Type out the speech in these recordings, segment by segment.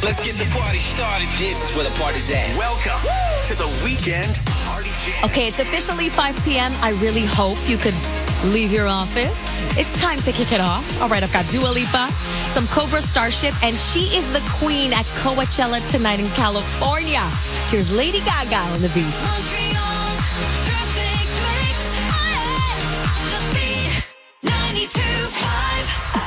Let's get the party started. This is where the party's at. Welcome to the Weekend Party Jam. Okay, it's officially 5 p.m. I really hope you could leave your office. It's time to kick it off. All right, I've got Dua Lipa, some Cobra Starship, and she is the queen at Coachella tonight in California. Here's Lady Gaga on the beat. Montreal's perfect mix. The beat 92.5.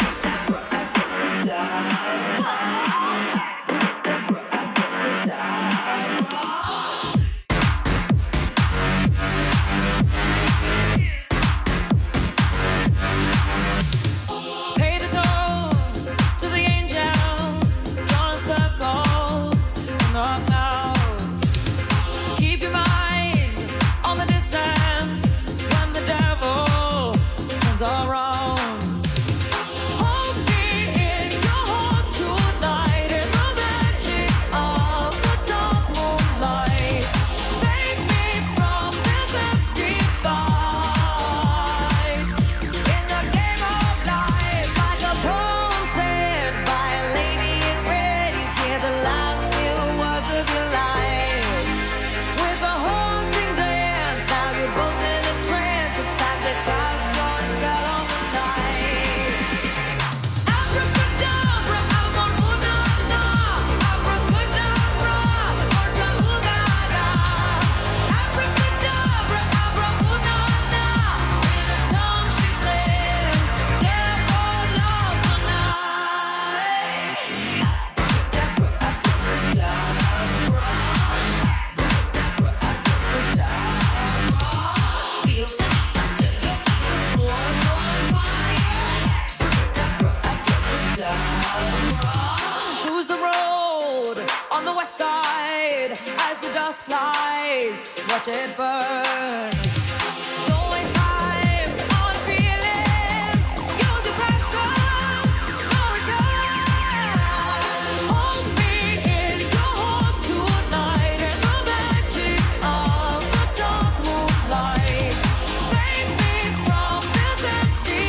Watch it burn. Don't waste time on feeling. Use your passion. No return. Hold me in your heart tonight in the magic of the dark moonlight. Save me from this empty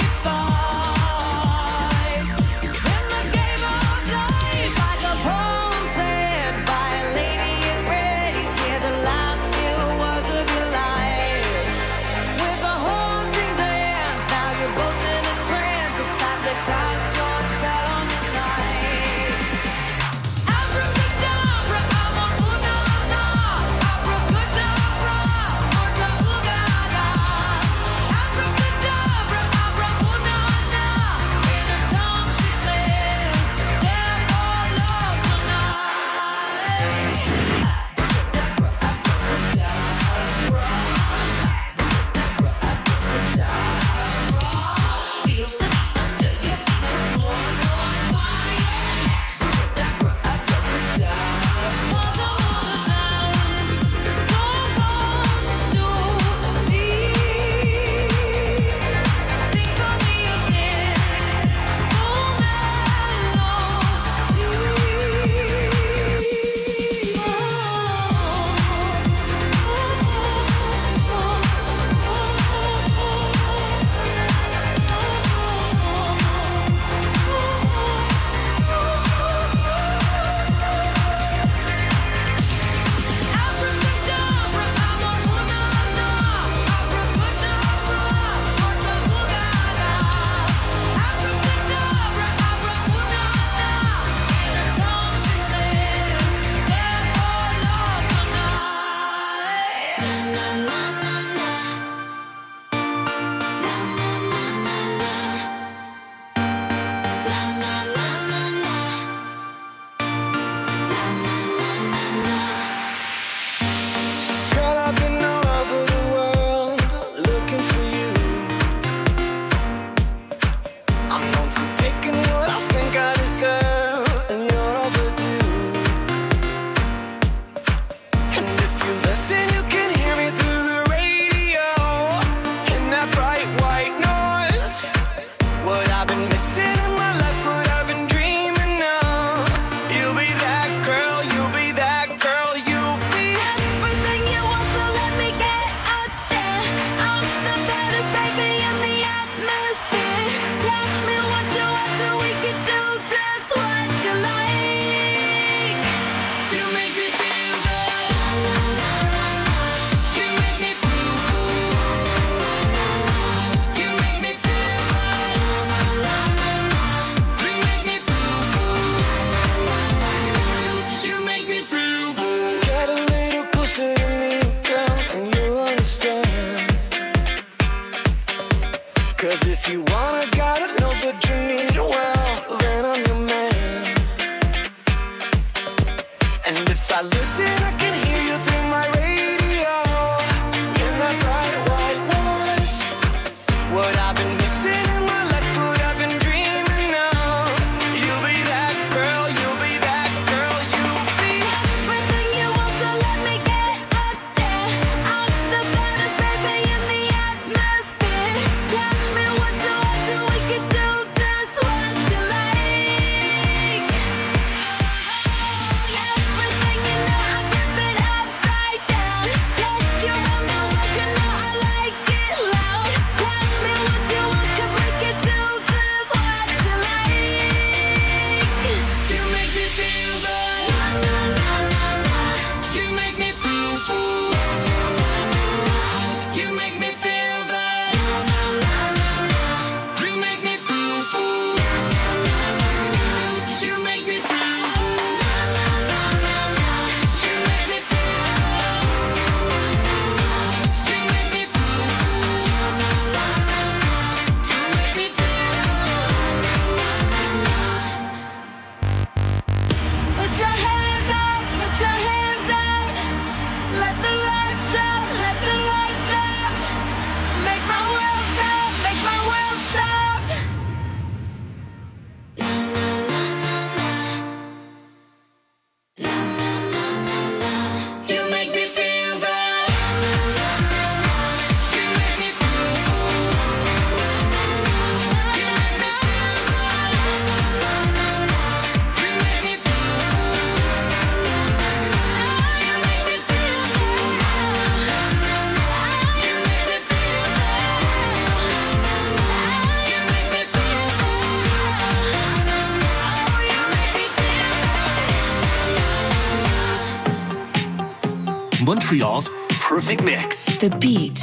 fight. In the game of life, like a poem said by a lady in red, you hear the last words of your life. Montreal's perfect mix. The Beat.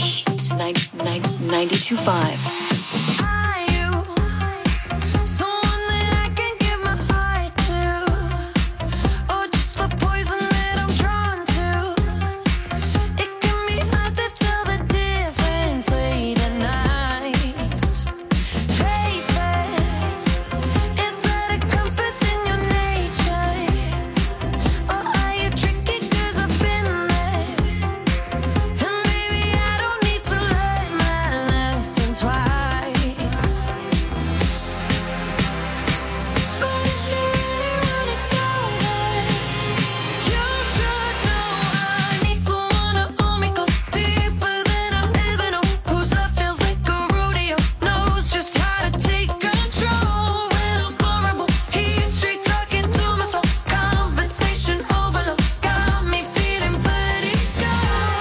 92.5. Are you someone that I can give my heart to, or just the poison that I'm drawn to? It can be hard to tell the difference late at night. Play fair, is that a compass in your nature, or are you tricky 'cause I've been there? And maybe I don't need to learn my lesson twice. But if you really wanna go there, you should know I need someone to hold me close, deeper than I've ever known. Whose love feels like a rodeo, knows just how to take control when I'm vulnerable. He's straight talking to my soul, conversation overload, got me feeling vertigo.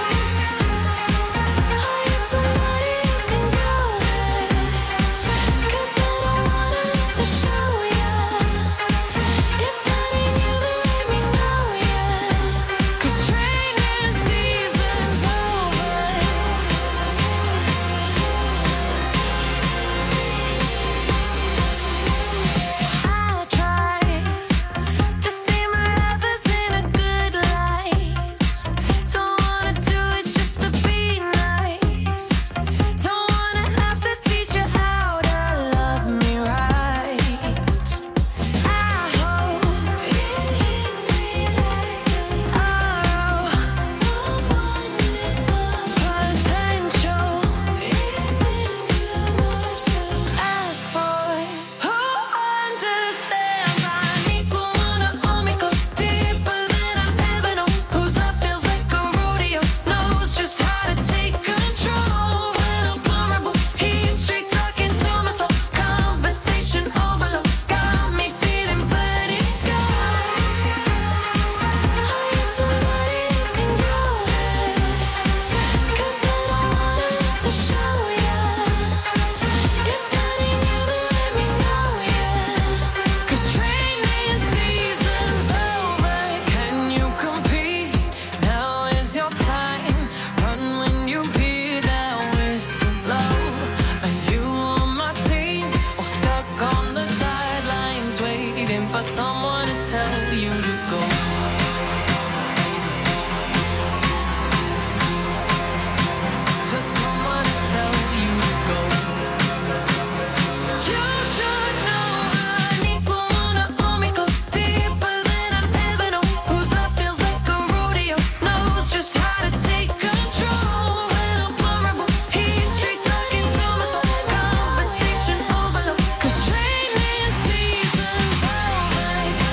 Are you somebody who can go there? 'Cause I don't wanna have to show ya. If that ain't you, then let me know ya. 'Cause training season's over. I try to see my lovers in a good light. Don't wanna do it just to be nice. Don't wanna have to teach you how to love me right. I hope it's realized someone is potential. Is it too much to ask for? Who understands? I need someone to hold me close, deeper than I've ever known. Whose love feels like a rodeo, knows just how to take control when I'm vulnerable. He's straight talking to my soul, conversation overload, got me feeling vertigo. Are you somebody who can go there? 'Cause I don't wanna have to show ya. If that ain't you, then let me know ya. 'Cause training season's over. Can you compete? Now is your time. Run when you hear that whistle blow. Are you on my team or stuck on the sidelines waiting for someone to tell you to go? For someone to tell you to go. You should know I need someone to hold me close, deeper than I've ever known. Whose love feels like a rodeo, knows just how to take control when I'm vulnerable. He's straight talking to my soul, conversation overload. 'Cause training season's over.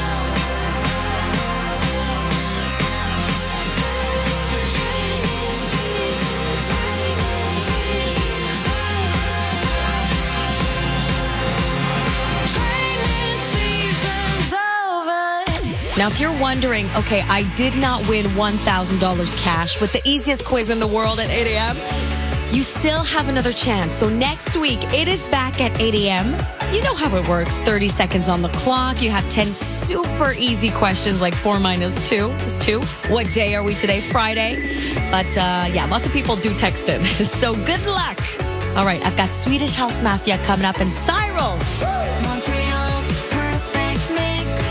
Training season's over. Now, if you're wondering, okay, I did not win $1,000 cash with the easiest quiz in the world at 8 a.m., you still have another chance. So next week, it is back at 8 a.m. You know how it works. 30 seconds on the clock. You have 10 super easy questions like 4 minus 2 is 2. What day are we today? Friday. But yeah, lots of people do text in. So good luck. All right, I've got Swedish House Mafia coming up and Cyril. Montreal's perfect mix.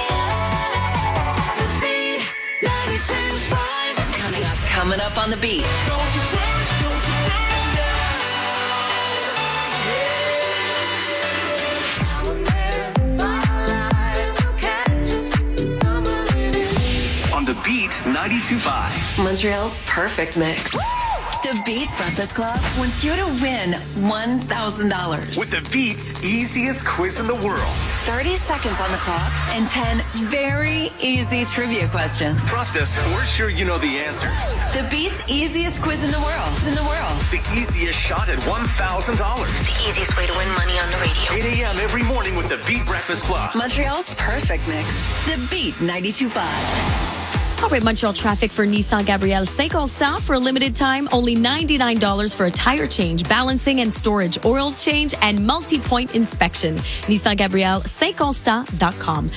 The Beat 92.5. Coming up on The Beat. On the Beat 92.5. Montreal's perfect mix. The Beat Breakfast Club wants you to win $1,000. With the Beat's easiest quiz in the world. 30 seconds on the clock and 10 very easy trivia questions. Trust us, we're sure you know the answers. The Beat's easiest quiz in the world. The easiest shot at $1,000. The easiest way to win money on the radio. 8 a.m. every morning with the Beat Breakfast Club. Montreal's perfect mix. The Beat 92.5. All right, Montreal traffic for Nissan Gabrielle Saint-Constant for a limited time. Only $99 for a tire change, balancing and storage, oil change, and multi-point inspection. Nissan Gabrielle Saint-Constant.com.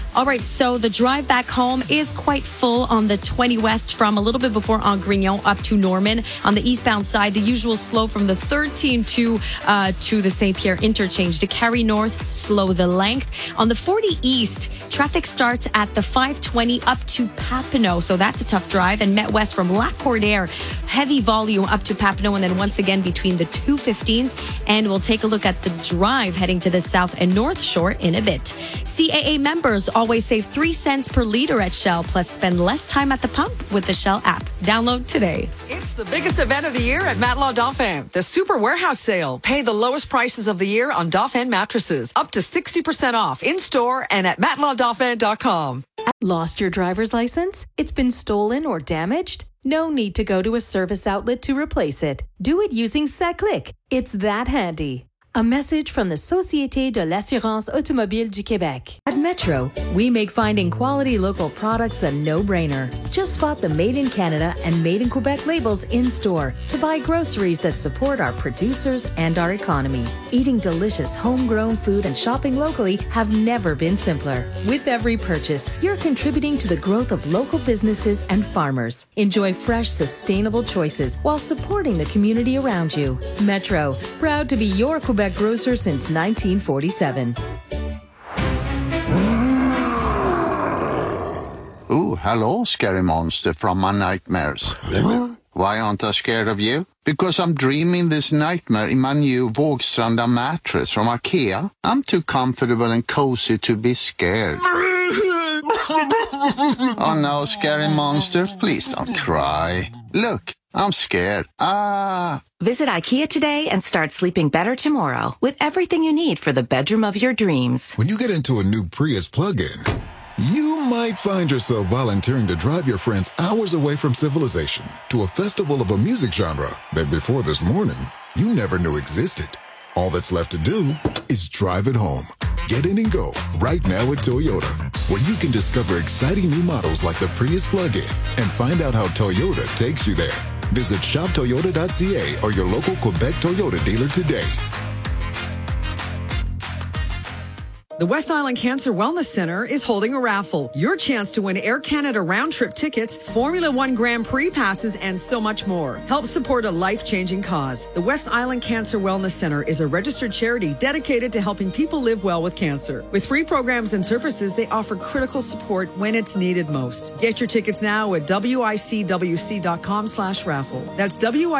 All right, so the drive back home is quite full on the 20 West from a little bit before Angrignon up to Norman. On the eastbound side, the usual slow from the 13 to the St. Pierre interchange. To Carry North, slow the length. On the 40 East, traffic starts at the 520 up to Papineau, so that's a tough drive. And Met West from La Cordaire, heavy volume up to Papineau, and then once again between the 215th. And we'll take a look at the drive heading to the South and North Shore in a bit. CAA members always save 3 cents per liter at Shell, plus spend less time at the pump with the Shell app. Download today. It's the biggest event of the year at Matelas Dauphin. The Super Warehouse Sale. Pay the lowest prices of the year on Dauphin mattresses. Up to 60% off in-store and at matelasdauphin.com. Lost your driver's license? It's been stolen or damaged? No need to go to a service outlet to replace it. Do it using SACLIC. It's that handy. A message from the Société de l'Assurance Automobile du Québec. At Metro, we make finding quality local products a no-brainer. Just spot the Made in Canada and Made in Quebec labels in-store to buy groceries that support our producers and our economy. Eating delicious homegrown food and shopping locally have never been simpler. With every purchase, you're contributing to the growth of local businesses and farmers. Enjoy fresh, sustainable choices while supporting the community around you. Metro, proud to be your Quebec grocer since 1947. Oh, hello, scary monster from my nightmares. Why aren't I scared of you? Because I'm dreaming this nightmare in my new Vågstranda mattress from IKEA. I'm too comfortable and cozy to be scared. Oh no, scary monster, please don't cry. Look, I'm scared. Visit IKEA today and start sleeping better tomorrow with everything you need for the bedroom of your dreams. When you get into a new Prius plug-in, you might find yourself volunteering to drive your friends hours away from civilization to a festival of a music genre that before this morning, you never knew existed. All that's left to do is drive it home. Get in and go right now at Toyota, where you can discover exciting new models like the Prius plug-in and find out how Toyota takes you there. Visit shoptoyota.ca or your local Quebec Toyota dealer today. The West Island Cancer Wellness Center is holding a raffle. Your chance to win Air Canada round-trip tickets, Formula One Grand Prix passes, and so much more. Help support a life-changing cause. The West Island Cancer Wellness Center is a registered charity dedicated to helping people live well with cancer. With free programs and services, they offer critical support when it's needed most. Get your tickets now at wicwc.com/raffle. That's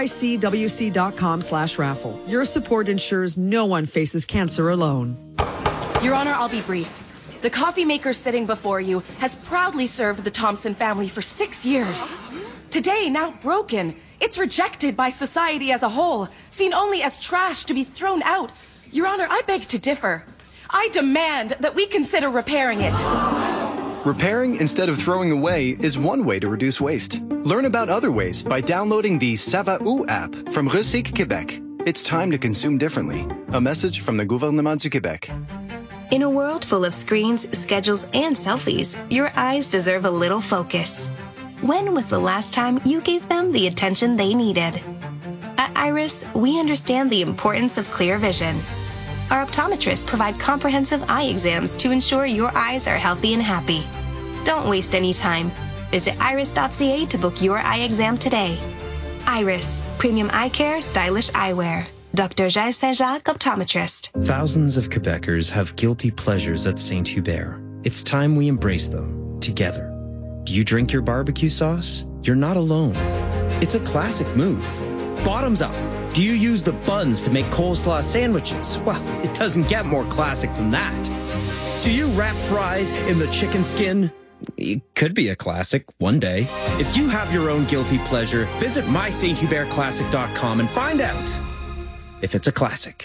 wicwc.com/raffle. Your support ensures no one faces cancer alone. Your Honor, I'll be brief. The coffee maker sitting before you has proudly served the Thompson family for 6 years. Today, now broken, it's rejected by society as a whole, seen only as trash to be thrown out. Your Honor, I beg to differ. I demand that we consider repairing it. Repairing instead of throwing away is one way to reduce waste. Learn about other ways by downloading the Ça va où app from Recyc Québec. It's time to consume differently. A message from the Gouvernement du Québec. In a world full of screens, schedules, and selfies, your eyes deserve a little focus. When was the last time you gave them the attention they needed? At Iris, we understand the importance of clear vision. Our optometrists provide comprehensive eye exams to ensure your eyes are healthy and happy. Don't waste any time. Visit iris.ca to book your eye exam today. Iris, premium eye care, stylish eyewear. Dr. Jacques Saint-Jacques, optometrist. Thousands of Quebecers have guilty pleasures at St. Hubert. It's time we embrace them together. Do you drink your barbecue sauce? You're not alone. It's a classic move. Bottoms up. Do you use the buns to make coleslaw sandwiches? Well, it doesn't get more classic than that. Do you wrap fries in the chicken skin? It could be a classic one day. If you have your own guilty pleasure, visit mysthubertclassic.com and find out if it's a classic.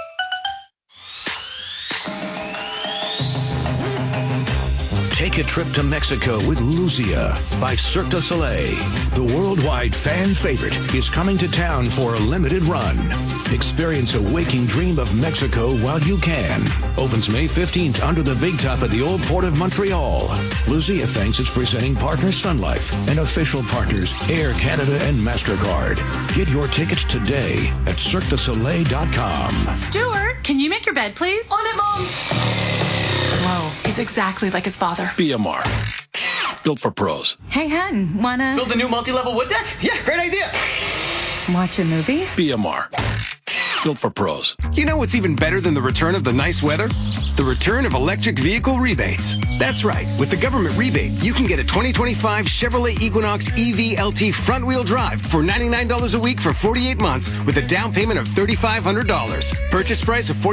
Take a trip to Mexico with Lucia by Cirque du Soleil. The worldwide fan favorite is coming to town for a limited run. Experience a waking dream of Mexico while you can. Opens May 15th under the big top at the Old Port of Montreal. Lucia thanks its presenting partner Sun Life and official partners Air Canada and MasterCard. Get your tickets today at CirqueDuSoleil.com. Stuart, can you make your bed, please? On it, Mom! Whoa, is He's exactly like his father. BMR. Built for pros. Hey, hun, wanna build a new multi-level wood deck? Yeah, great idea. watch a movie? BMR. Built for pros. You know what's even better than the return of the nice weather? The return of electric vehicle rebates. That's right. With the government rebate, you can get a 2025 Chevrolet Equinox EV LT front-wheel drive for $99 a week for 48 months with a down payment of $3,500. Purchase price of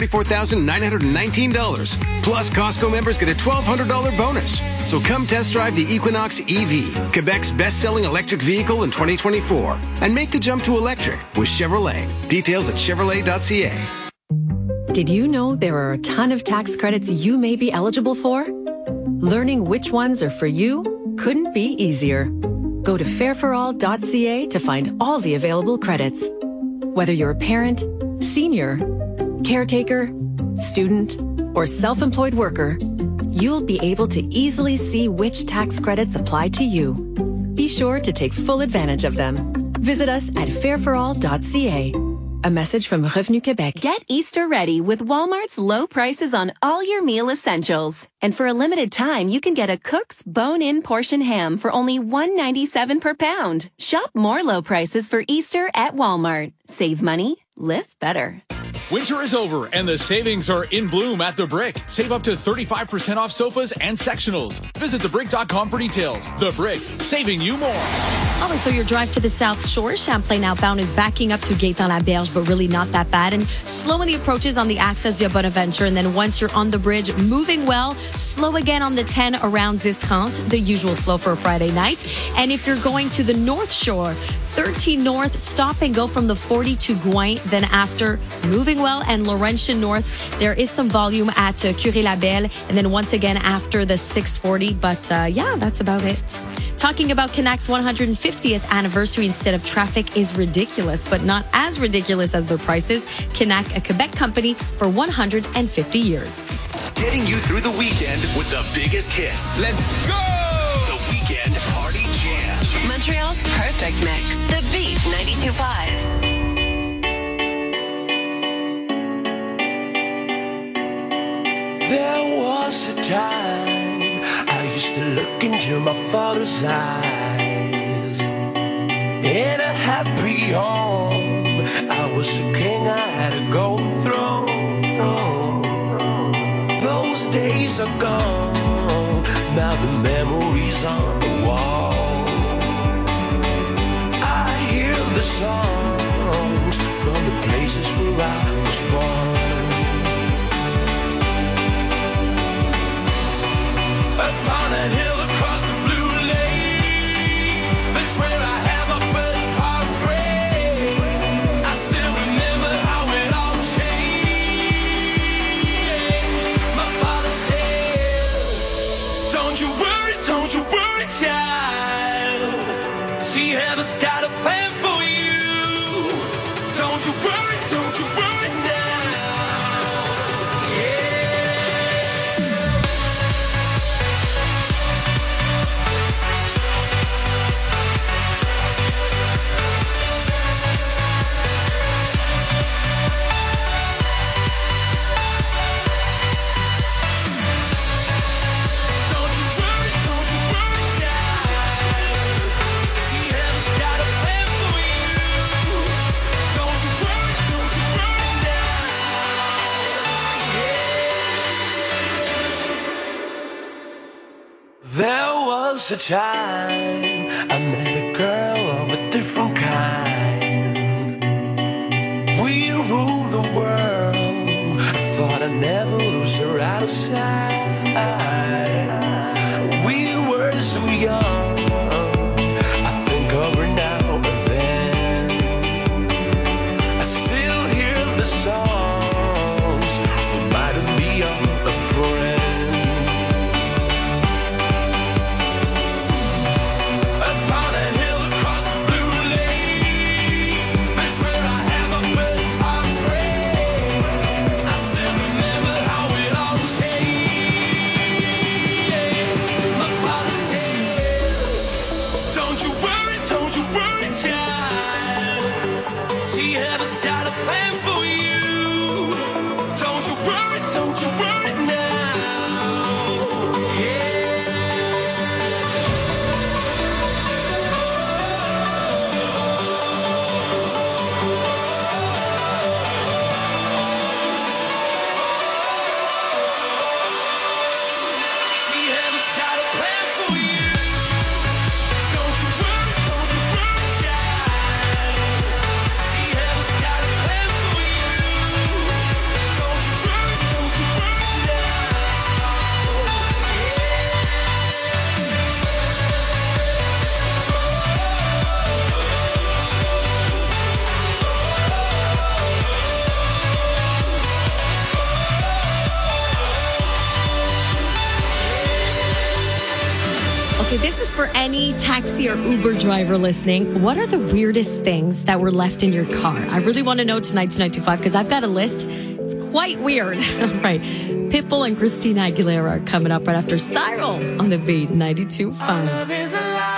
$44,919. Plus, Costco members get a $1,200 bonus. So come test drive the Equinox EV, Quebec's best-selling electric vehicle in 2024. And make the jump to electric with Chevrolet. Details at Chevrolet.ca. Did you know there are a ton of tax credits you may be eligible for? Learning which ones are for you couldn't be easier. Go to fairforall.ca to find all the available credits. Whether you're a parent, senior, caretaker, student, or self-employed worker, you'll be able to easily see which tax credits apply to you. Be sure to take full advantage of them. Visit us at fairforall.ca. A message from Revenu Québec. Get Easter ready with Walmart's low prices on all your meal essentials. And for a limited time, you can get a Cook's bone-in portion ham for only $1.97 per pound. Shop more low prices for Easter at Walmart. Save money, live better. Winter is over and the savings are in bloom at The Brick. Save up to 35% off sofas and sectionals. Visit thebrick.com for details. The Brick, saving you more. All right, so your drive to the South Shore, Champlain outbound is backing up to Gaétan-Laberge, but really not that bad. And slow in the approaches on the access via Bonaventure. And then once you're on the bridge, moving well, slow again on the 10 around 10:30, the usual slow for a Friday night. And if you're going to the North Shore, 13 North, stop and go from the 40 to Gouin. Then after moving well and Laurentian North, there is some volume at Curé-Labelle. And then once again after the 640. But yeah, that's about it. Talking about Canac's 150th anniversary instead of traffic is ridiculous, but not as ridiculous as their prices. Canac, a Quebec company for 150 years. Getting you through the weekend with the biggest hits. Let's go! The Weekend Party Jam. Montreal's perfect mix. The Beat 92.5. There was a time I used to look into my father's eyes. In a happy home, I was a king, I had a golden throne. Those days are gone, now the memories on the wall. I hear the songs from the places where I was born. Upon that hill across the blue lake, that's where I had my first heartbreak. I still remember how it all changed. My father said, don't you worry, child. See, heaven's got a plan for you. Don't you worry now. There was a time I met a girl of a different kind. We ruled the world. I thought I'd never lose her out of sight. We were so young. I think of her now and then. I still hear the songs reminding me of a friend. Okay, this is for any taxi or Uber driver listening. What are the weirdest things that were left in your car? I really want to know tonight, 925, because I've got a list. It's quite weird. Right. Pitbull and Christina Aguilera are coming up right after Cyril on the Beat 92.5.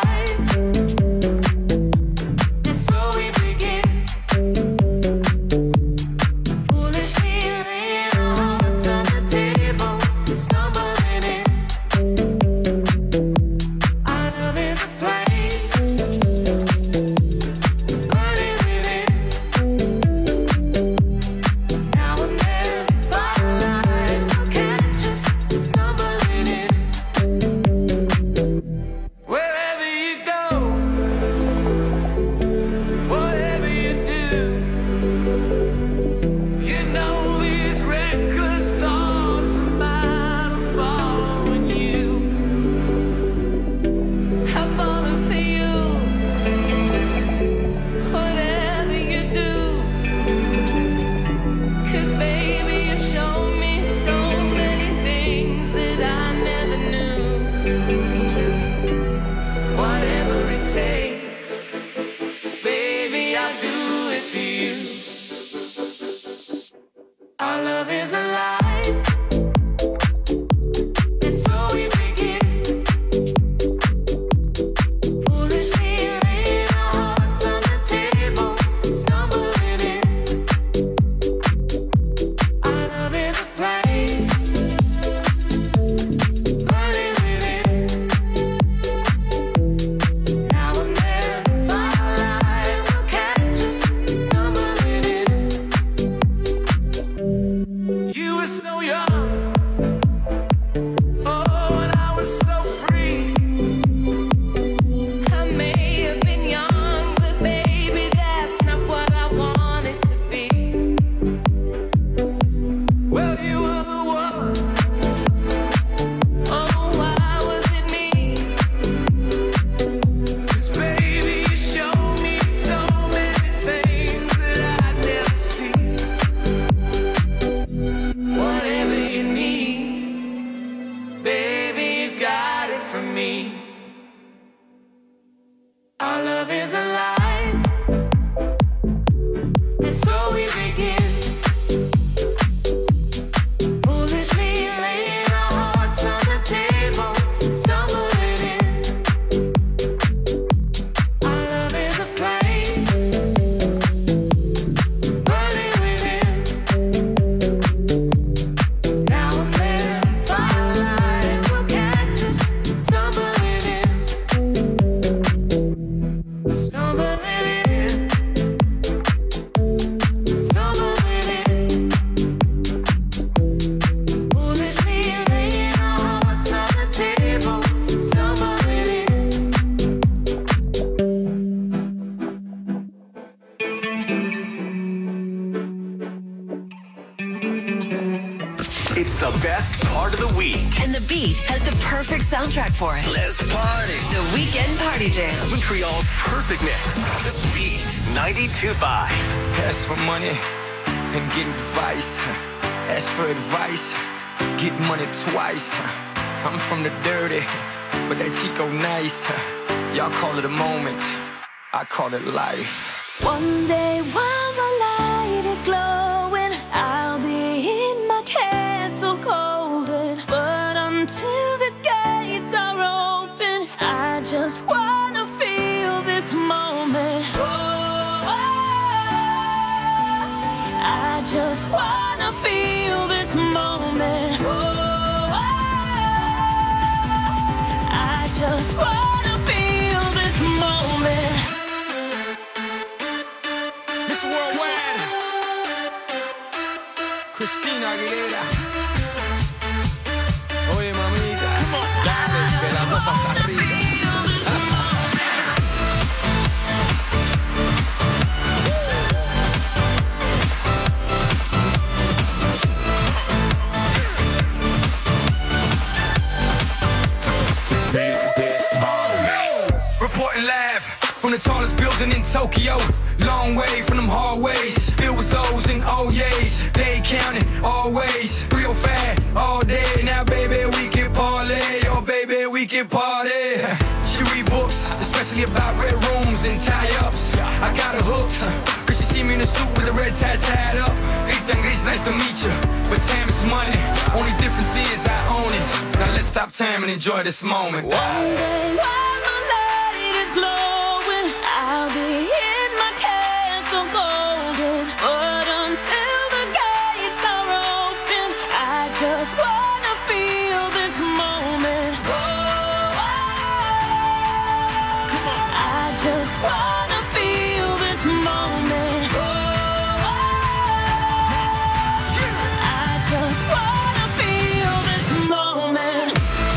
It's the best part of the week. And The Beat has the perfect soundtrack for it. Let's party. The Weekend Party Jam. Montreal's perfect mix. The Beat 92.5. Ask for money and get advice. Ask for advice, get money twice. I'm from the dirty, but that Chico nice. Y'all call it a moment, I call it life. One day while the light is glowing, I'll be in my castle golden. But until the gates are open, I just wanna feel this moment. Oh, I just wanna feel this moment. Oh, I just wanna feel this moment. Miss Worldwide, Christina Aguilera. Oye, mamita, dale, que la cosa está rica. Reporting live from the tallest building in Tokyo. Long way from them hallways. Filled with O's and O's. They counting always. Real fat all day. Now, baby, we can parlay. Oh, baby, we can party. tad up. Ethan Gris, nice to meet you. But time is money. Only difference is I own it. Now let's stop time and enjoy this moment. One day while my light is glowing, I'll be in my castle golden. But until the gates are open, I just wanna feel this moment. I just wanna feel this moment. I just wanna feel this moment.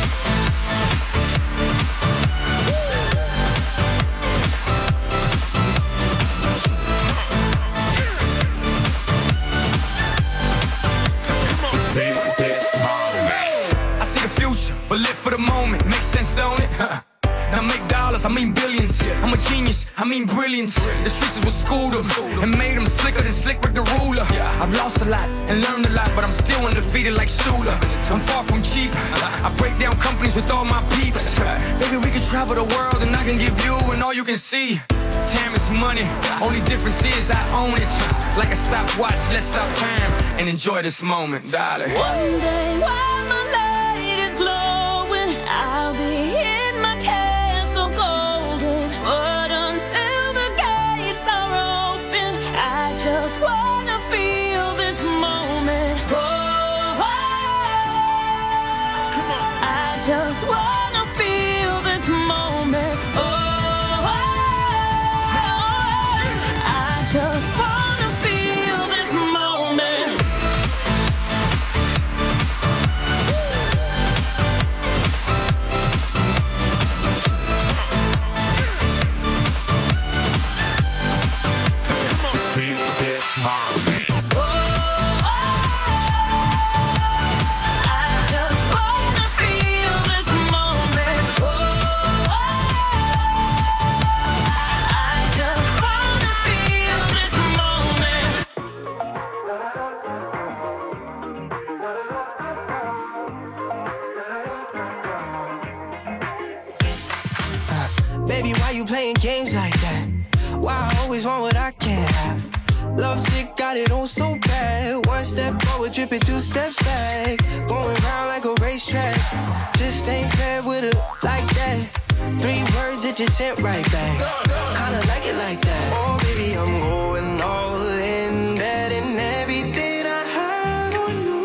I see the future, but live for the moment. Makes sense, don't it? Now make dollars, I mean billions. I'm a genius, I mean brilliance. The streets is what schooled them and made them slicker than Slick Rick the ruler. I've lost a lot and learned a lot, but I'm still undefeated like Shula. I'm far from cheap. I break down companies with all my peeps. Maybe we can travel the world and I can give you and all you can see. Time is money, only difference is I own it. Like a stopwatch, let's stop time and enjoy this moment, darling. One day while my light is glowing, I'll be in my castle golden. But until the gates are open, I just wanna feel this moment. I just wanna feel this moment. I just wanna feel this moment. Baby, why you playing games like that? Why I always want what I can't have? Love sick, got it on so bad. One step forward, tripping 2 steps back. Going round like a racetrack. Just ain't fair with it like that. 3 words that you sent right back. Kinda like it like that. Oh, baby, I'm going all in. Betting everything I have on you.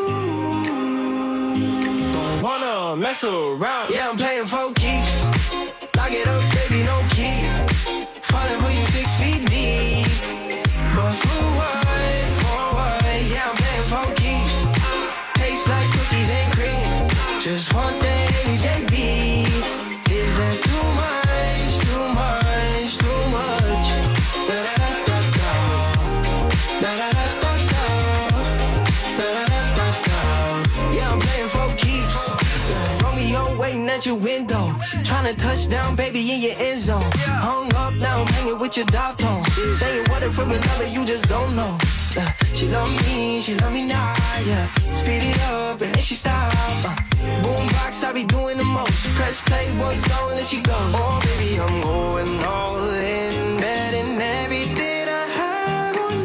Don't wanna mess around. Yeah, I'm playing for keeps. Lock it up, baby, no key. Falling for you 6 feet deep. But for what? Yeah, I'm playing for keeps. Tastes like cookies and cream. Just want that AJB. Is that too much? Too much? Too much? Da da da da da da da da da da da da. Yeah, I'm playing for keeps. Romeo waiting at your window. Tryna touch down, baby, in your end zone. Hung up, now I'm hanging with your dog tone. Saying what if from another, you just don't know. She love me now, yeah. Speed it up and then she stop. Boombox, I be doing the most. Press play, one song and she goes. Oh, baby, I'm going all in. Betting everything I have on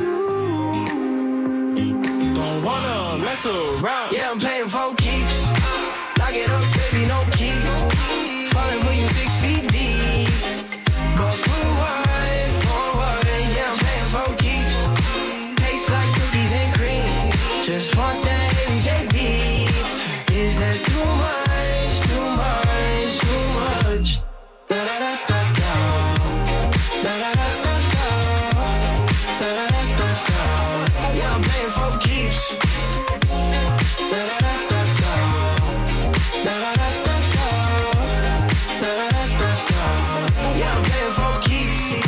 you. Don't wanna mess around. Yeah, I'm playing for keeps. Lock it up, baby, no key. Falling for you 6 feet deep. But for what? Yeah, I'm playing for keeps. Tastes like cookies and cream. Just want that AJB. Is that too much? Too much? Too much? Da da da da da. Da da da da da. Da da da da da. Yeah, I'm playing for keeps. Da da da da da. Da da da da da. Da da da da da. Yeah, I'm playing for keeps.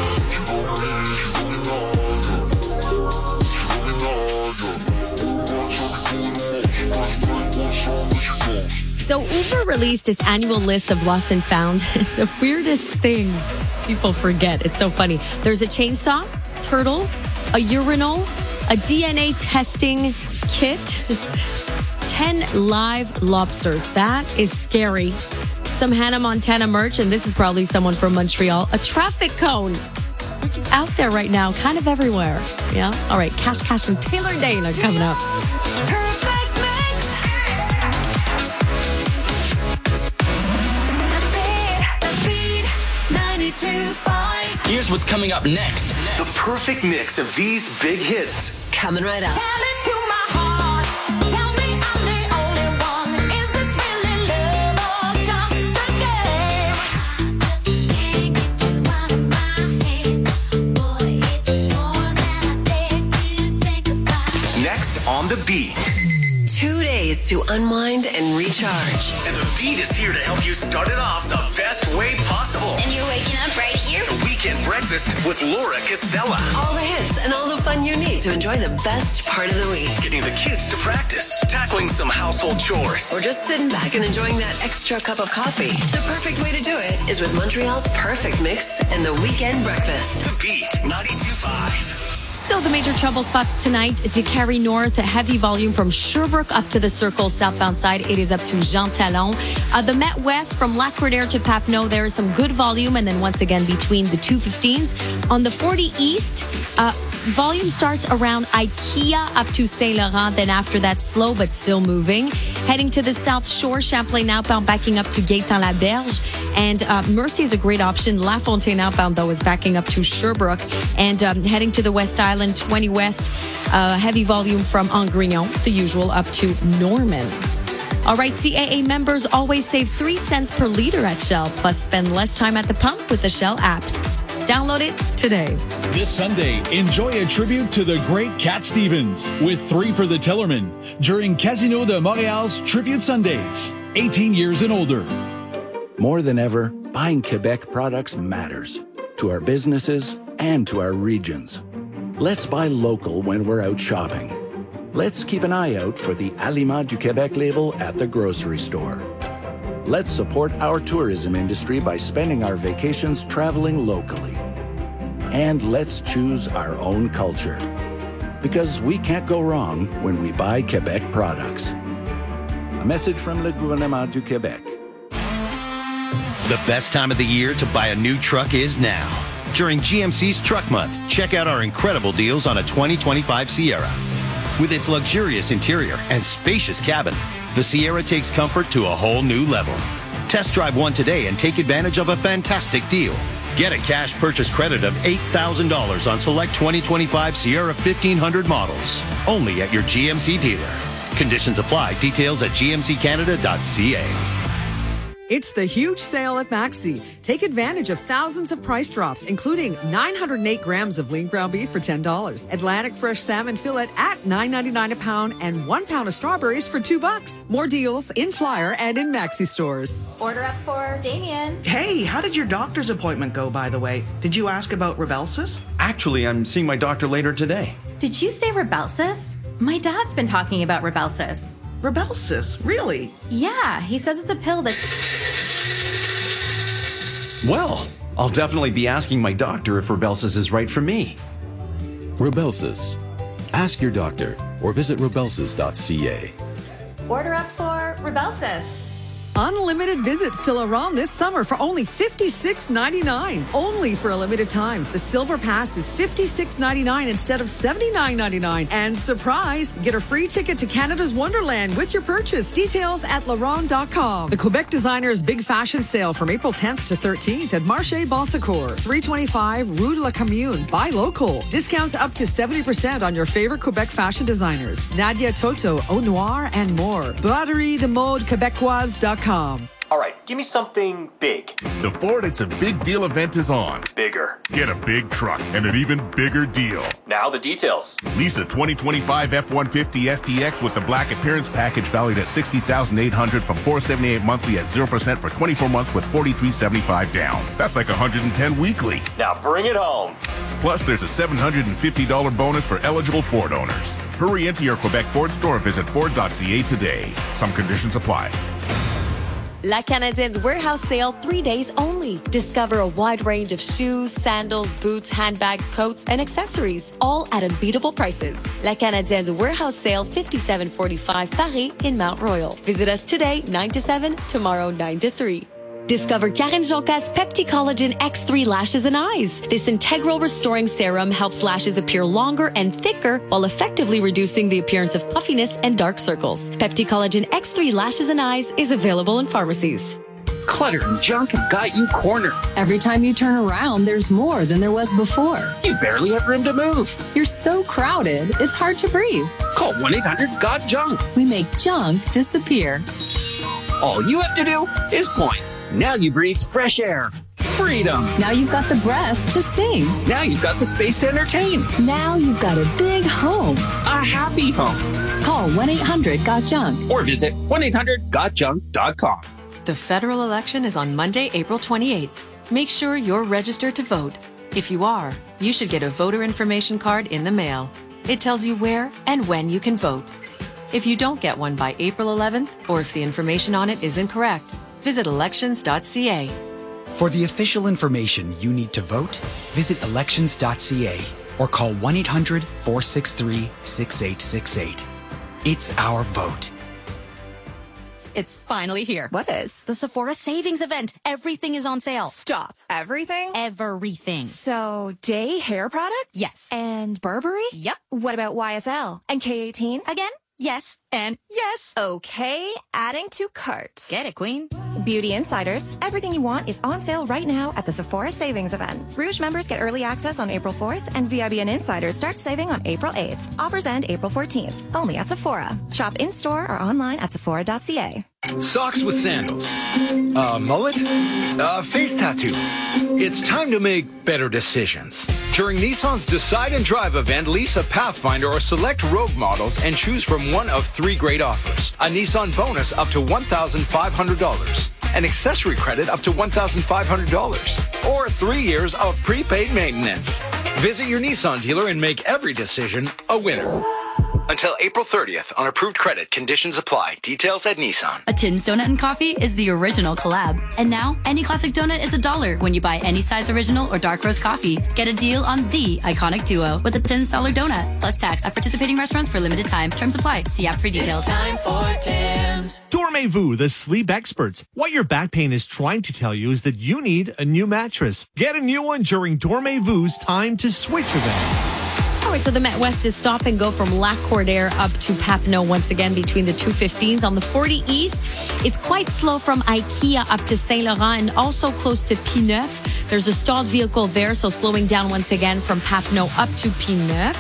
So Uber released its annual list of lost and found. The weirdest things people forget. It's so funny. There's a chainsaw, turtle, a urinal, a DNA testing kit, 10 live lobsters. That is scary. Some Hannah Montana merch, and this is probably someone from Montreal. A traffic cone. They're just out there right now, kind of everywhere. Yeah? All right, Cash and Taylor Dane are coming up. Perfect mix. The Beat 92.5. Here's what's coming up next. The perfect mix of these big hits. Coming right up. Tell it to my heart. Tell me I'm the only one. Is this really love or just a game? Next on The Beat. 2 days to unwind and recharge. And The Beat is here to help you start it off the best way possible. And you're waking up right here. The Weekend Breakfast with Laura Casella. All the hits and all the fun you need to enjoy the best part of the week. Getting the kids to practice, tackling some household chores, Or just sitting back and enjoying that extra cup of coffee. The perfect way to do it is with Montreal's Perfect Mix and the Weekend Breakfast. The Beat 92.5. So the major trouble spots tonight, DeCarry North, heavy volume from Sherbrooke up to the Circle southbound side. It is up to Jean Talon. The Met West from Lac-Radair to Papineau, there is some good volume. And then once again, between the 215s. On the 40 East, volume starts around IKEA up to Saint Laurent. Then after that, slow but still moving. Heading to the South Shore, Champlain outbound backing up to Gaétan-la-Berge. And Mercy is a great option. La Fontaine outbound, though, is backing up to Sherbrooke. And heading to the West Island, 20 West, heavy volume from Angrignon, the usual, up to Norman. All right, CAA members always save 3 cents per liter at Shell, plus spend less time at the pump with the Shell app. Download it today. This Sunday, enjoy a tribute to the great Cat Stevens with 3 for the Tillerman during Casino de Montréal's Tribute Sundays. 18 years and older. More than ever, buying Quebec products matters to our businesses and to our regions. Let's buy local when we're out shopping. Let's keep an eye out for the Aliments du Québec label at the grocery store. Let's support our tourism industry by spending our vacations traveling locally. And let's choose our own culture. Because we can't go wrong when we buy Quebec products. A message from Le Gouvernement du Québec. The best time of the year to buy a new truck is now. During GMC's Truck Month, check out our incredible deals on a 2025 Sierra. With its luxurious interior and spacious cabin, the Sierra takes comfort to a whole new level. Test drive one today and take advantage of a fantastic deal. Get a cash purchase credit of $8,000 on select 2025 Sierra 1500 models. Only at your GMC dealer. Conditions apply. Details at gmccanada.ca. It's the huge sale at Maxi. Take advantage of thousands of price drops, including 908 grams of lean ground beef for $10, Atlantic fresh salmon fillet at $9.99 a pound, and 1 pound of strawberries for $2. More deals in Flyer and in Maxi stores. Order up for Damien. Hey, how did your doctor's appointment go, by the way? Did you ask about Rybelsus? Actually, I'm seeing my doctor later today. Did you say Rybelsus? My dad's been talking about Rybelsus. Rybelsus? Really? Yeah, he says it's a pill that... Well, I'll definitely be asking my doctor if Rybelsus is right for me. Rybelsus. Ask your doctor or visit rybelsus.ca. Order up for Rybelsus. Unlimited visits to Laurent this summer for only $56.99. Only for a limited time. The Silver Pass is $56.99 instead of $79.99. And surprise, get a free ticket to Canada's Wonderland with your purchase. Details at Laurent.com. The Quebec Designers Big Fashion Sale from April 10th to 13th at Marché Bonsecours, 325 Rue de la Commune. Buy local. Discounts up to 70% on your favorite Quebec fashion designers. Nadia Toto, Au Noir, and more. Braderie de Mode Québécoise.com. All right, give me something big. The Ford It's a Big Deal event is on. Bigger. Get a big truck and an even bigger deal. Now the details. Lease a 2025 F-150 STX with the Black Appearance Package valued at $60,800 from $478 monthly at 0% for 24 months with $43.75 down. That's like $110 weekly. Now bring it home. Plus, there's a $750 bonus for eligible Ford owners. Hurry into your Quebec Ford store. Visit Ford.ca today. Some conditions apply. La Canadienne's warehouse sale 3 days only. Discover a wide range of shoes, sandals, boots, handbags, coats, and accessories, all at unbeatable prices. La Canadienne's warehouse sale 5745 Paris in Mount Royal. Visit us today, 9 to 7, tomorrow, 9 to 3. Discover Karen Jonca's PeptiCollagen X3 Lashes and Eyes. This integral restoring serum helps lashes appear longer and thicker while effectively reducing the appearance of puffiness and dark circles. PeptiCollagen X3 Lashes and Eyes is available in pharmacies. Clutter and junk have got you cornered. Every time you turn around, there's more than there was before. You barely have room to move. You're so crowded, it's hard to breathe. Call 1-800-GOT-JUNK. We make junk disappear. All you have to do is point. Now you breathe fresh air. Freedom. Now you've got the breath to sing. Now you've got the space to entertain. Now you've got a big home. A happy home. Call 1-800-GOT-JUNK. Or visit 1-800-GOTJUNK.com. The federal election is on Monday, April 28th. Make sure you're registered to vote. If you are, you should get a voter information card in the mail. It tells you where and when you can vote. If you don't get one by April 11th, or if the information on it is incorrect, visit elections.ca. For the official information you need to vote, visit elections.ca or call 1-800-463-6868. It's our vote. It's finally here. What is? The Sephora Savings Event. Everything is on sale. Stop. Everything? Everything. So, Day hair products? Yes. And Burberry? Yep. What about YSL? And K18? Again? Yes. And yes. Okay, adding to cart. Get it, queen. Beauty Insiders. Everything you want is on sale right now at the Sephora Savings Event. Rouge members get early access on April 4th, and VIBN Insiders start saving on April 8th. Offers end April 14th. Only at Sephora. Shop in-store or online at Sephora.ca. Socks with sandals. A mullet? A face tattoo. It's time to make better decisions. During Nissan's Decide and Drive event, lease a Pathfinder or select Rogue models and choose from one of 3 great offers. A Nissan bonus up to $1,500. An accessory credit up to $1,500. Or 3 years of prepaid maintenance. Visit your Nissan dealer and make every decision a winner. Until April 30th on approved credit. Conditions apply. Details at Nissan. A Tim's Donut and Coffee is the original collab. And now, any classic donut is $1 when you buy any size original or dark roast coffee. Get a deal on the iconic duo with a $10 donut. Plus tax at participating restaurants for limited time. Terms apply. See app for details. It's time for Tim's. Dormez-vous, the sleep experts. What your back pain is trying to tell you is that you need a new mattress. Get a new one during Dormez-vou's Time to Switch event. All right, so the Met West is stop and go from Lac Cordaire up to Papineau once again between the 215s. On the 40 East, it's quite slow from IKEA up to Saint Laurent and also close to P9. There's a stalled vehicle there, so slowing down once again from Papineau up to P9.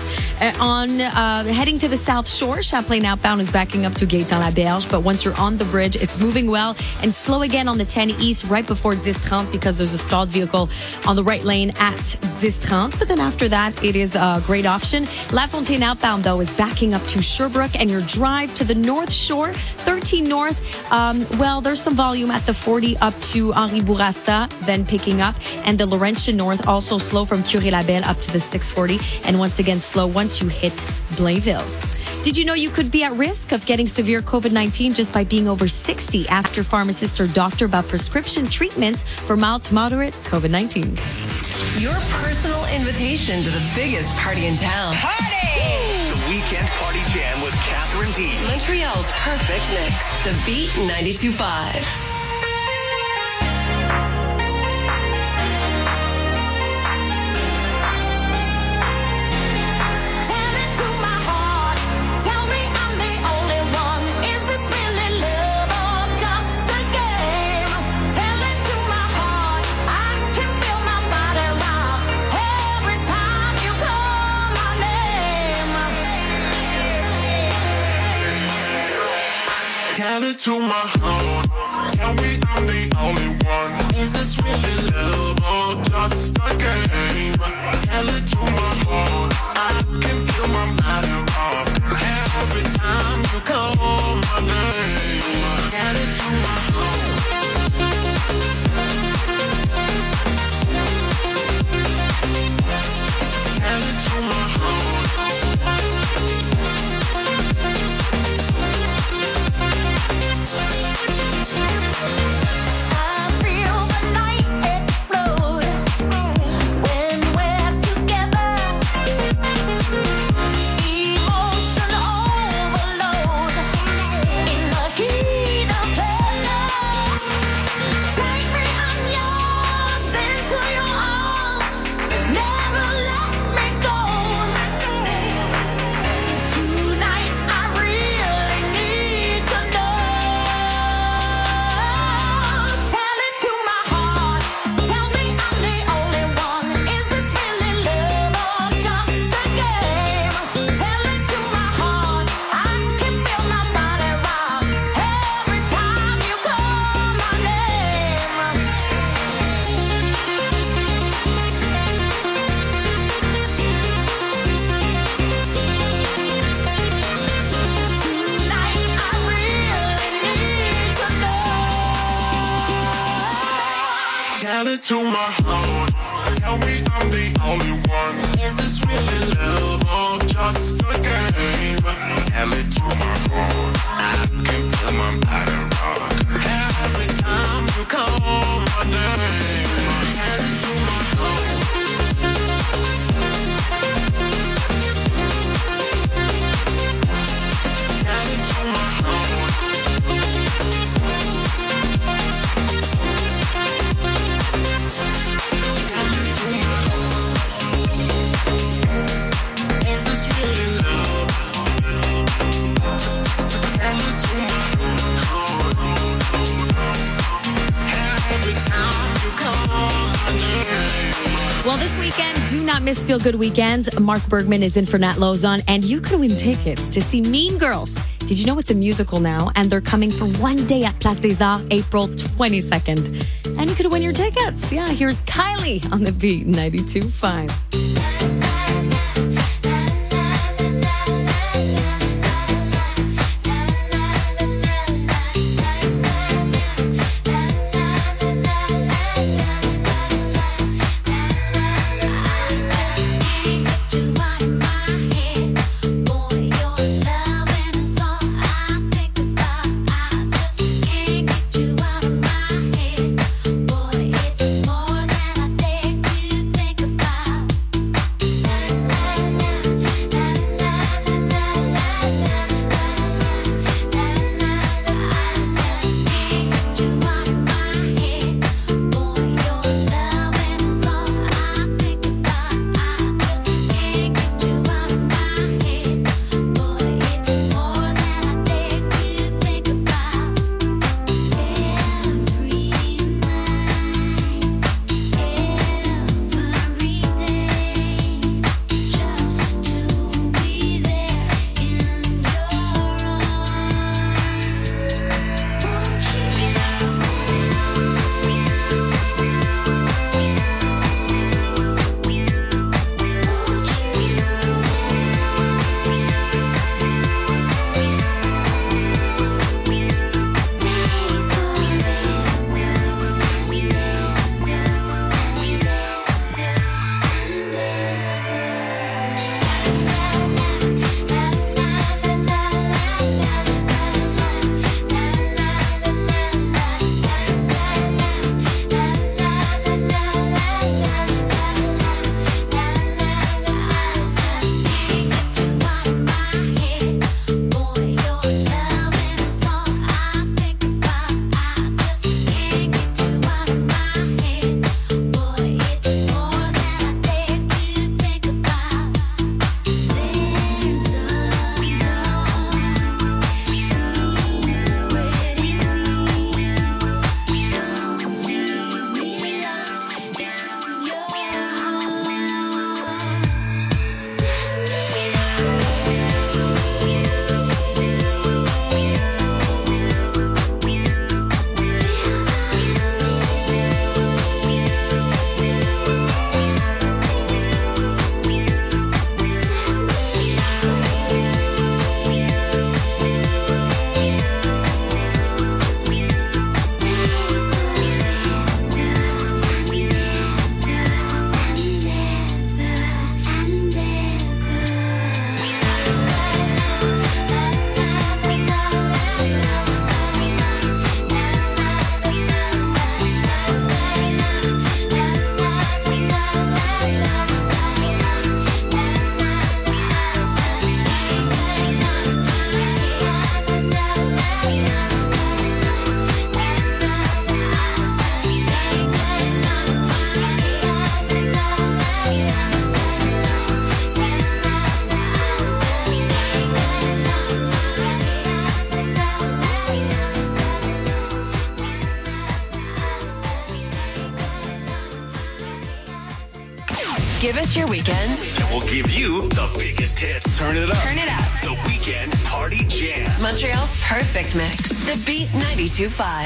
Heading to the South Shore, Champlain outbound is backing up to Gaétan-la-Berge, but once you're on the bridge, it's moving well and slow again on the 10 East right before 10-30 because there's a stalled vehicle on the right lane at 10-30. But then after that, it is a great option. La Fontaine outbound, though, is backing up to Sherbrooke, and your drive to the North Shore, 13 North, there's some volume at the 40 up to Henri Bourassa, then picking up, and the Laurentian North also slow from Curie-Labelle up to the 640, and once again slow once you hit Blainville. Did you know you could be at risk of getting severe COVID-19 just by being over 60? Ask your pharmacist or doctor about prescription treatments for mild to moderate COVID-19. Your personal invitation to the biggest party in town. The Weekend Party Jam with Catherine D. Montreal's perfect mix. The Beat 92.5. Tell it to my heart. Tell me I'm the only one. Is this really love or just a game? Tell it to my heart. I can feel my body rock every time you call my name. Tell it to my heart. Tell it to my heart. Emotion overload in the heat of Tell it to my heart. Tell me I'm the only one. Is this really love or just a game? Tell it to my heart. I can feel my body rock every time you call my name. Tell it to my heart. Tell it to my heart. Well, this weekend, do not miss Feel Good Weekends. Mark Bergman is in for Nat Lozon, and you can win tickets to see Mean Girls. Did you know it's a musical now? And they're coming for one day at Place des Arts, April 22nd. And you could win your tickets. Yeah, here's Kylie on the Beat 92.5. Give us your weekend, and we'll give you the biggest hits. Turn it up. Turn it up. The Weekend Party Jam. Montreal's perfect mix. The Beat 92.5.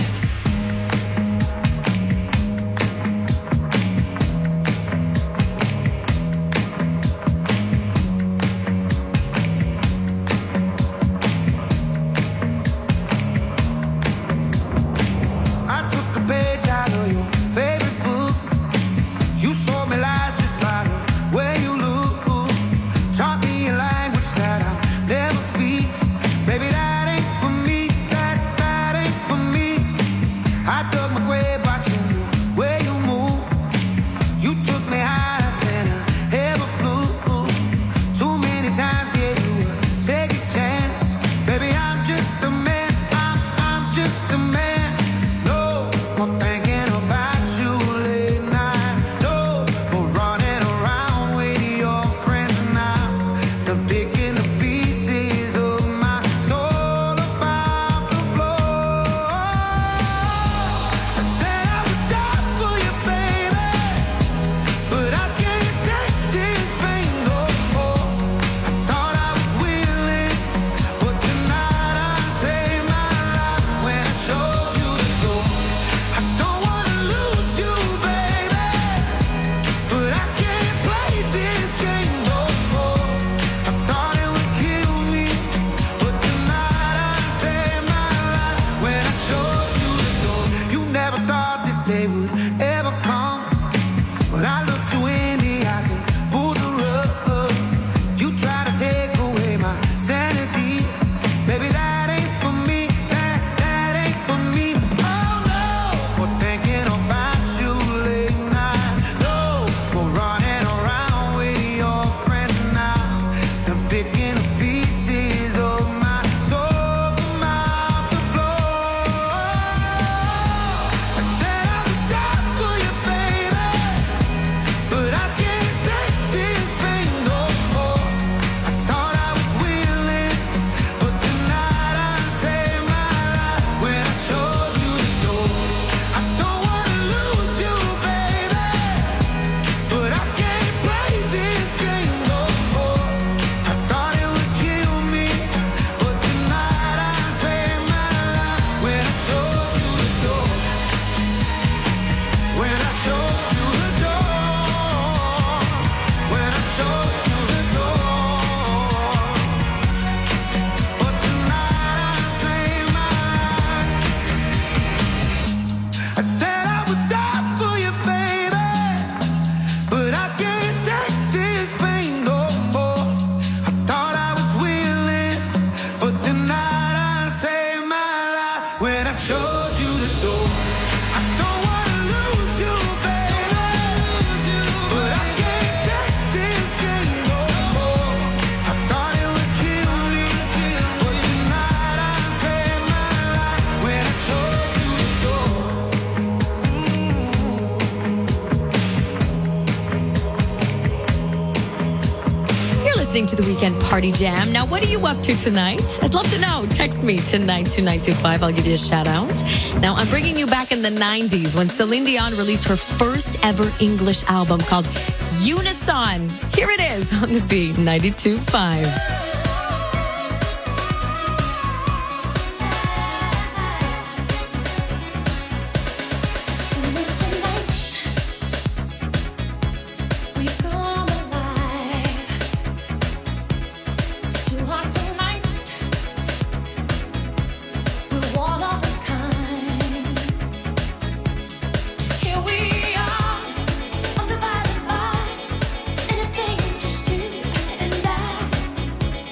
I took a page out of your favorite book. I dug my grave watching the way you move. You took me higher than I ever flew. Too many times gave you a second chance. Baby, I'm just a man. I'm just a man. No more thinking about you late night. No more running around with your friends now. They're picking the pieces of my soul about the floor. I said I would die for you, baby, but I can't take this pain no more. I thought I was willing, but tonight I saved my life when I showed you the door. I don't wanna lose you, baby, but I can't play this game no more. I thought it would kill me, but tonight I saved my life when I showed you the door. You never thought this day would ever come, but I looked you in the eyes and pulled the rug. You try to take away my sanity. Baby, that ain't for me. That ain't for me. Oh no, more thinking about you late night. No more running around with your friends now. They're picking the pieces of my soul from out the floor. I said I would die for you, baby, but I can't take this pain no more. I thought I was willing, but tonight I saved my life when I showed you the door. I don't wanna lose you, baby, but I can't play this game no more. I thought it would kill me, but tonight I saved my life when I showed you the door. When I showed you the door. When I showed you the door. But tonight I saved my life. I said I would die for you, baby, but I can't take this pain no more. I thought I was willing, but tonight I saved my life when I showed you the door. I don't wanna lose you, baby, but I can't take this game no more. I thought it would kill me, but tonight I saved my life when I showed you the door. You're listening to the Weekend Party Jam. Now, what are you up to tonight? I'd love to know. Text me to 92925. I'll give you a shout out. Now, I'm bringing you back in the 90s when Celine Dion released her first ever English album called Unison. Here it is on the Beat 92.5. Undivided by anything, just you and I.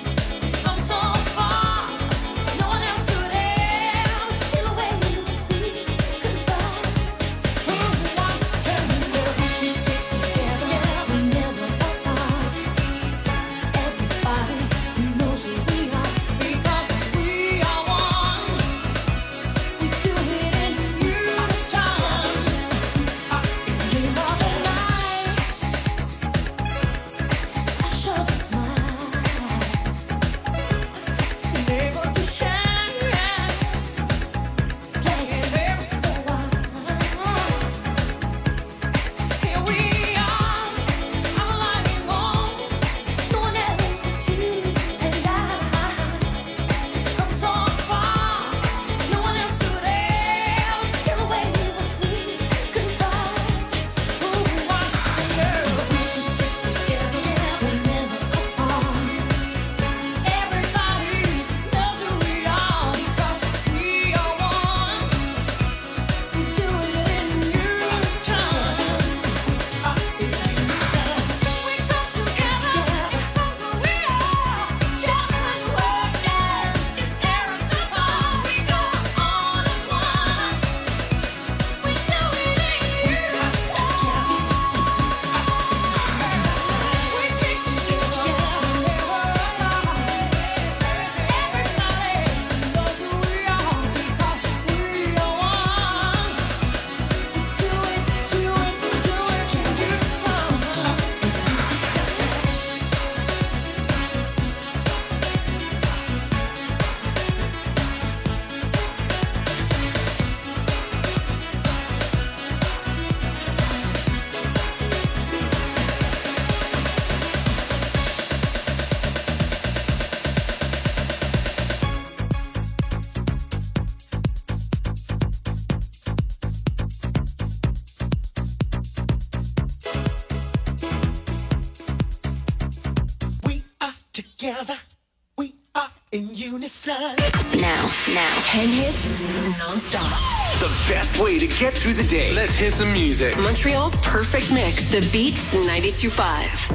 together. We are in unison. Now. 10 hits non-stop. The best way to get through the day. Let's hear some music. Montreal's perfect mix. The Beats 92.5.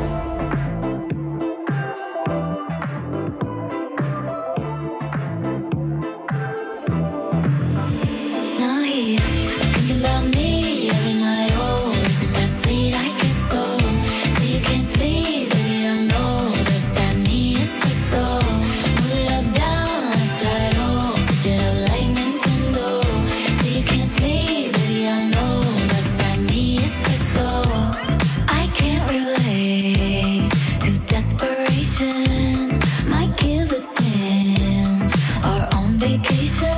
Now he's thinking about me every night. Oh, isn't that sweet? I guess so. So you can't sleep, baby. I know that's that me espresso. Move it up, down, left, right, oh. Switch it up like Nintendo. So you can't sleep, baby. I know that's that me espresso. I can't relate to desperation. Might give a damn. Or on vacation.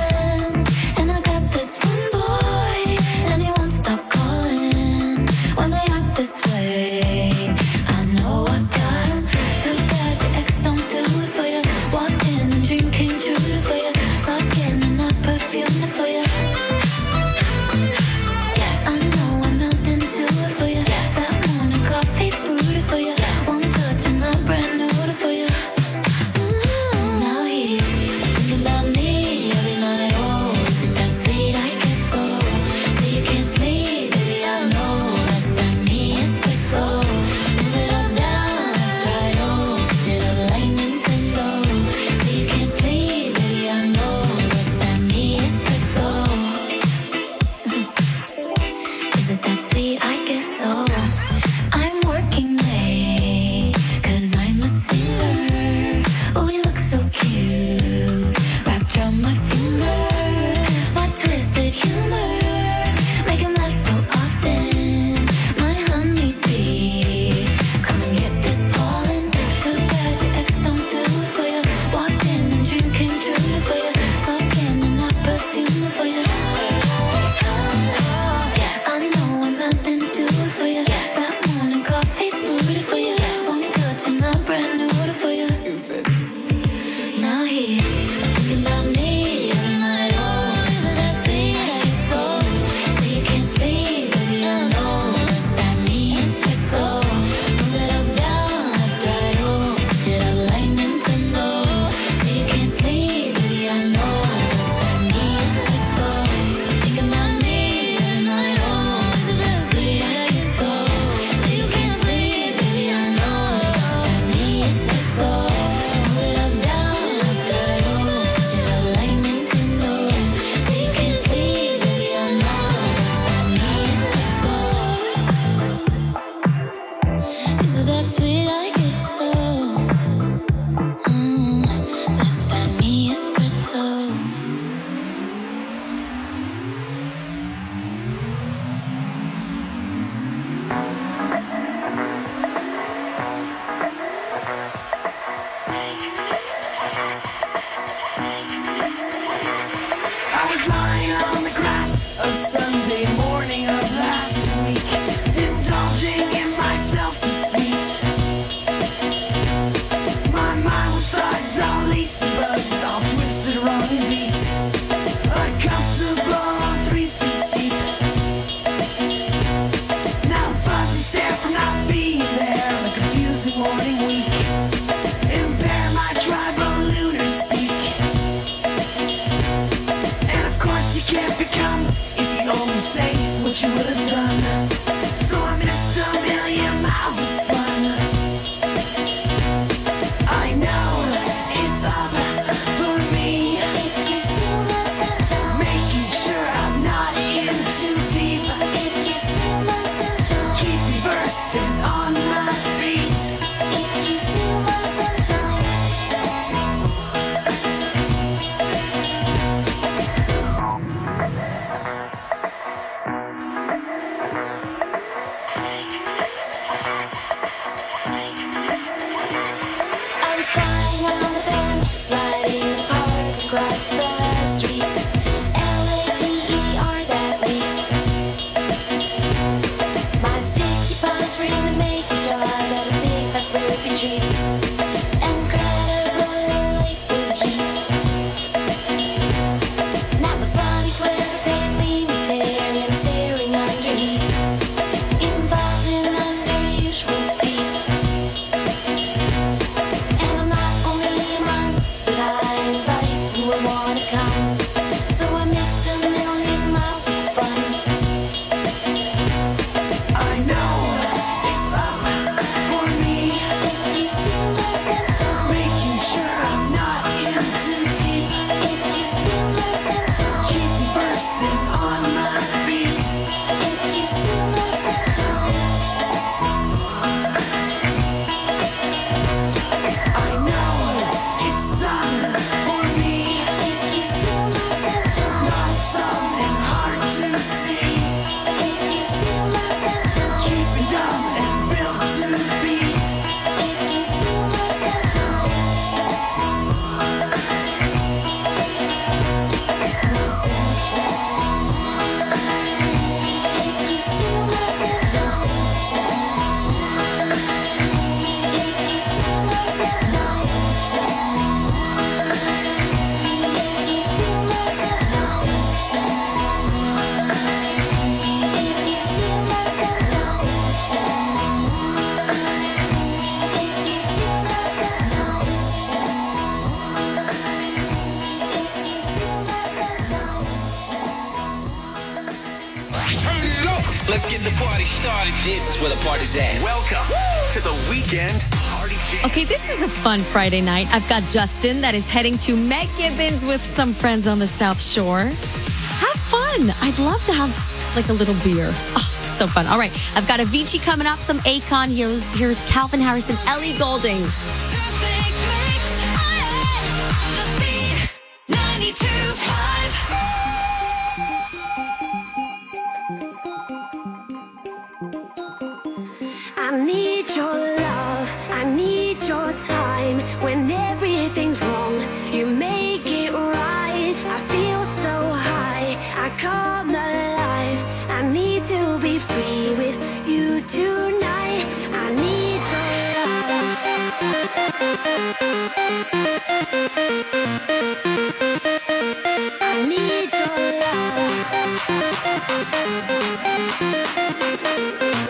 Let's get the party started. This is where the party's at. Welcome to the Weekend Party Jam. Okay, this is a fun Friday night. I've got Justin that is heading to Meg Gibbons with some friends on the South Shore. Have fun. I'd love to have like a little beer. Oh, so fun. All right, I've got Avicii coming up, some Akon. Here's Calvin Harris and Ellie Goulding.